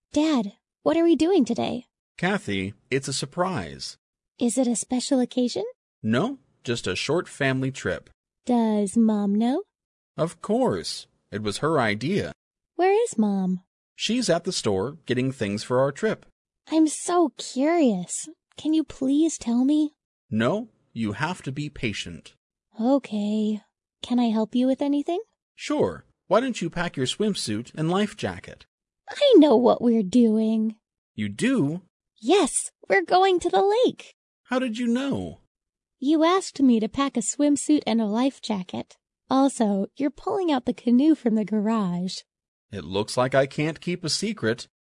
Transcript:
Dad, what are we doing today? Kathy, it's a surprise. Is it a special occasion? No, just a short family trip. Does Mom know? Of course. It was her idea. Where is Mom? She's at the store getting things for our trip. I'm so curious. Can you please tell me? No, you have to be patient. Okay. Can I help you with anything? Sure. Why don't you pack your swimsuit and life jacket? I know what we're doing. You do? Yes, we're going to the lake. How did you know? You asked me to pack a swimsuit and a life jacket. Also, you're pulling out the canoe from the garage. It looks like I can't keep a secret.